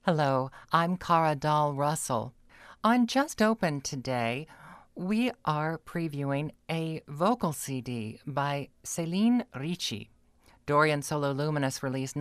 Hello, I'm Cara Dahl Russell. On Just Open today, we are previewing a vocal CD by Céline Ricci, Dorian Solo Luminous release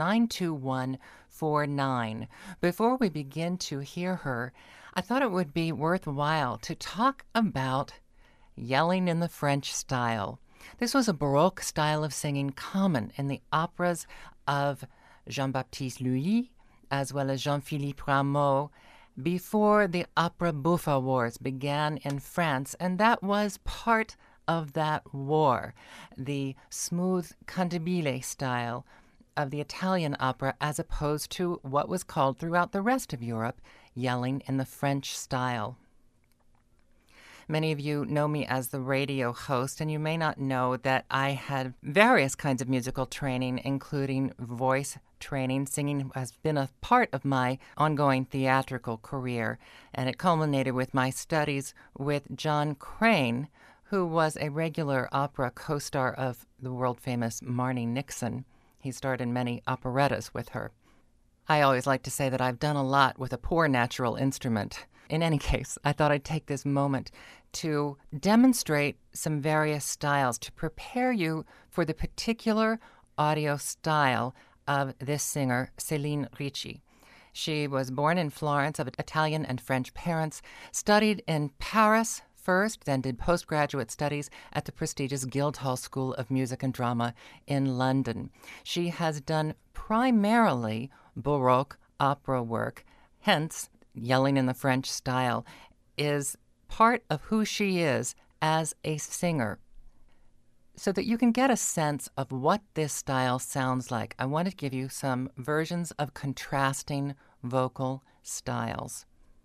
92149. Before we begin to hear her, I thought it would be worthwhile to talk about yelling in the French style. This was a Baroque style of singing common in the operas of Jean-Baptiste Lully, as well as Jean-Philippe Rameau, before the Opera Bouffe Wars began in France, and that was part of that war, the smooth cantabile style of the Italian opera, as opposed to what was called throughout the rest of Europe yelling in the French style. Many of you know me as the radio host, and you may not know that I had various kinds of musical training, including voice training. Singing has been a part of my ongoing theatrical career, and it culminated with my studies with John Crane, who was a regular opera co-star of the world-famous Marni Nixon. He starred in many operettas with her. I always like to say that I've done a lot with a poor natural instrument. In any case, I thought I'd take this moment to demonstrate some various styles to prepare you for the particular audio style of this singer, Céline Ricci. She was born in Florence of Italian and French parents, studied in Paris first, then did postgraduate studies at the prestigious Guildhall School of Music and Drama in London. She has done primarily Baroque opera work, hence yelling in the French style is part of who she is as a singer. So that you can get a sense of what this style sounds like, I want to give you some versions of contrasting vocal styles.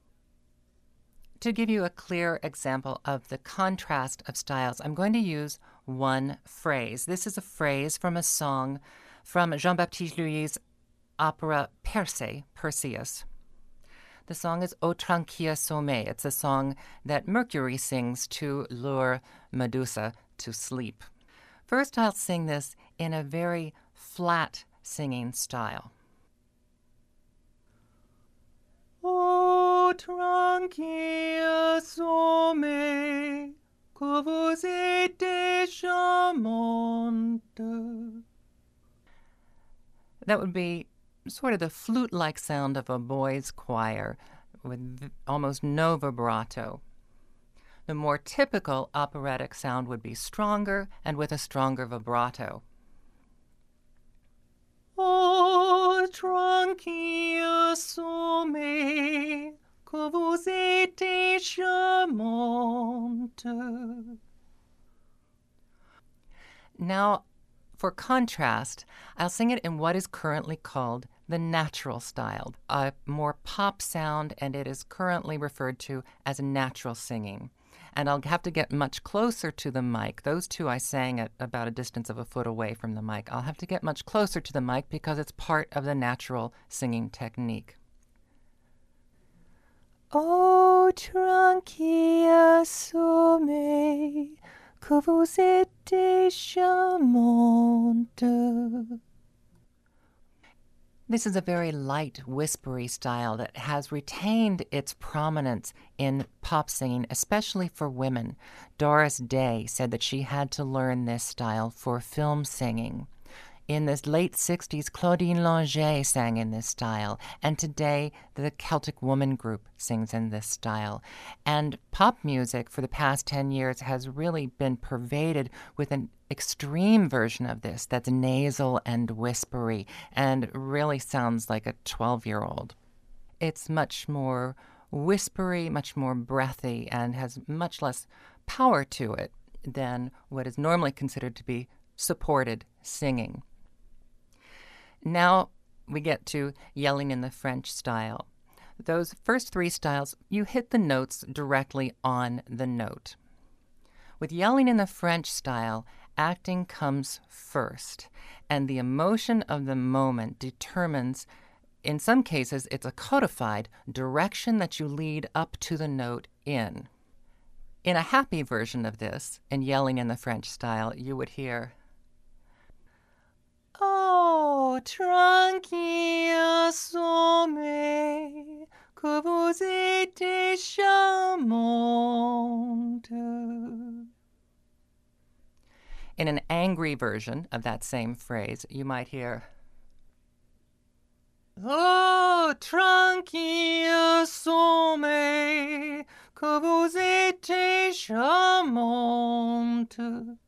To give you a clear example of the contrast of styles, I'm going to use one phrase. This is a phrase from a song from Jean-Baptiste Lully's opera Perseus. The song is O Tranquille Sommeil. It's a song that Mercury sings to lure Medusa to sleep. First, I'll sing this in a very flat singing style. O tranquille sommeil, que vous êtes charmante. That would be sort of the flute-like sound of a boys' choir with almost no vibrato. The more typical operatic sound would be stronger and with a stronger vibrato. Oh, tranquille sommeil, que vous êtes charmante. Now, for contrast, I'll sing it in what is currently called the natural style, a more pop sound, and it is currently referred to as natural singing. And I'll have to get much closer to the mic. Those two I sang at about a distance of a foot away from the mic. I'll have to get much closer to the mic because it's part of the natural singing technique. Oh, tranquille sommeil, que vous êtes charmante. This is a very light, whispery style that has retained its prominence in pop singing, especially for women. Doris Day said that she had to learn this style for film singing. In the late 60s, Claudine Longet sang in this style, and today the Celtic Woman group sings in this style. And pop music for the past 10 years has really been pervaded with an extreme version of this that's nasal and whispery and really sounds like a 12-year-old. It's much more whispery, much more breathy, and has much less power to it than what is normally considered to be supported singing. Now we get to yelling in the French style. Those first three styles, you hit the notes directly on the note. With yelling in the French style, acting comes first, and the emotion of the moment determines, in some cases, it's a codified direction that you lead up to the note in. In a happy version of this, in yelling in the French style, you would hear, Oh, tranquille sommeil, In an angry version of that same phrase, you might hear, Oh, tranquille sommeil, que vous étiez charmante.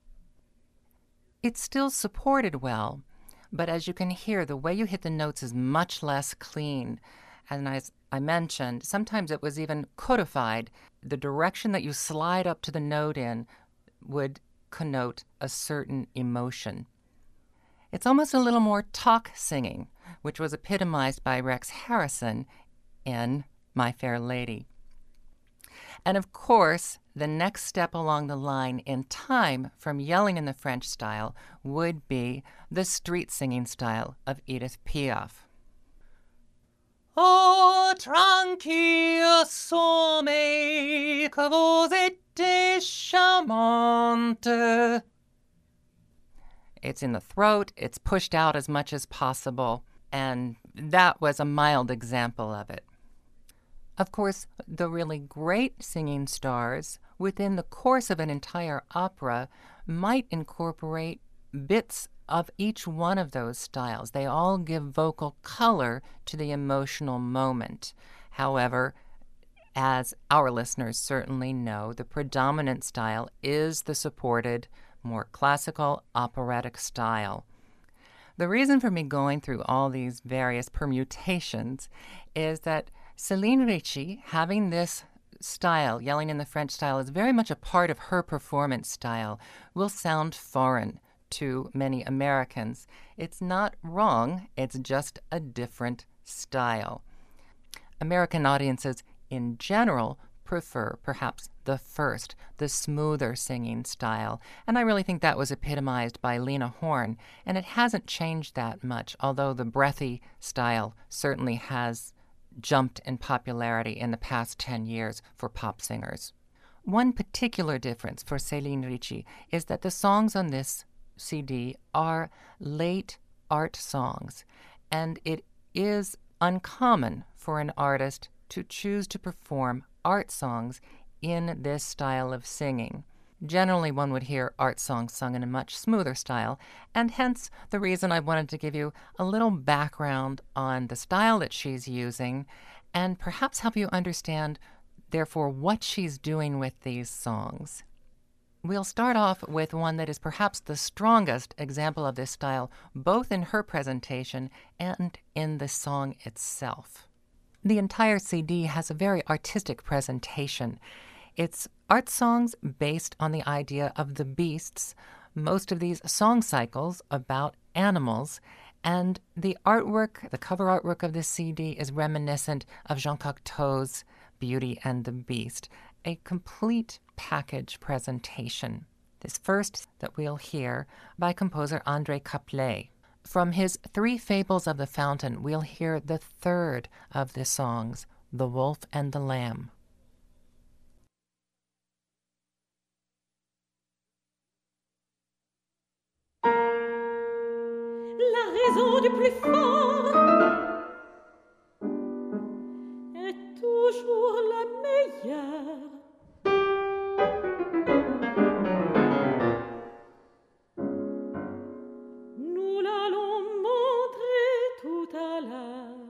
It's still supported well, but as you can hear, the way you hit the notes is much less clean. And as I mentioned, sometimes it was even codified. The direction that you slide up to the note in would connote a certain emotion. It's almost a little more talk singing, which was epitomized by Rex Harrison in My Fair Lady. And of course, the next step along the line in time from yelling in the French style would be the street singing style of Edith Piaf. Oh, tranquille sommeil, que vous étiez charmante. It's in the throat, it's pushed out as much as possible, and that was a mild example of it. Of course, the really great singing stars within the course of an entire opera might incorporate bits of each one of those styles. They all give vocal color to the emotional moment. However, as our listeners certainly know, the predominant style is the supported, more classical operatic style. The reason for me going through all these various permutations is that Céline Ricci, having this style, yelling in the French style, is very much a part of her performance style, will sound foreign to many Americans. It's not wrong, it's just a different style. American audiences in general prefer perhaps the first, the smoother singing style, and I really think that was epitomized by Lena Horne, and it hasn't changed that much, although the breathy style certainly has jumped in popularity in the past 10 years for pop singers. One particular difference for Céline Ricci is that the songs on this CD are late art songs, and it is uncommon for an artist to choose to perform art songs in this style of singing. Generally, one would hear art songs sung in a much smoother style, and hence the reason I wanted to give you a little background on the style that she's using and perhaps help you understand, therefore, what she's doing with these songs. We'll start off with one that is perhaps the strongest example of this style, both in her presentation and in the song itself. The entire CD has a very artistic presentation. It's art songs based on the idea of the beasts, most of these song cycles about animals, and the artwork, the cover artwork of this CD is reminiscent of Jean Cocteau's Beauty and the Beast, a complete package presentation. This first that we'll hear by composer André Caplet. From his Three Fables of the Fountain, we'll hear the third of the songs, The Wolf and the Lamb. La raison du plus fort est toujours la meilleure. Nous l'allons montrer tout à l'heure.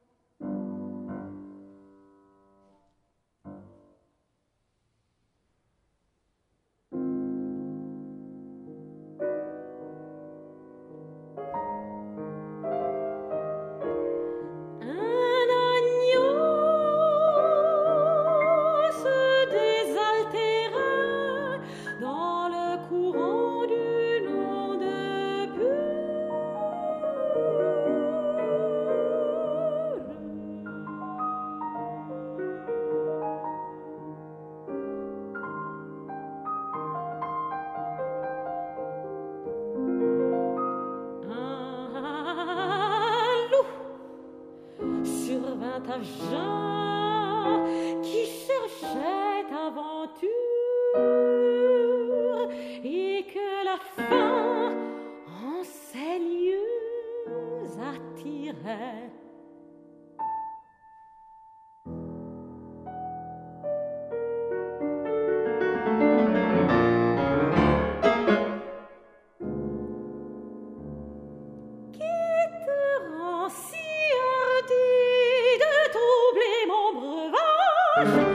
À Jean qui cherchait aventure et que la faim en ces lieux attirait. courage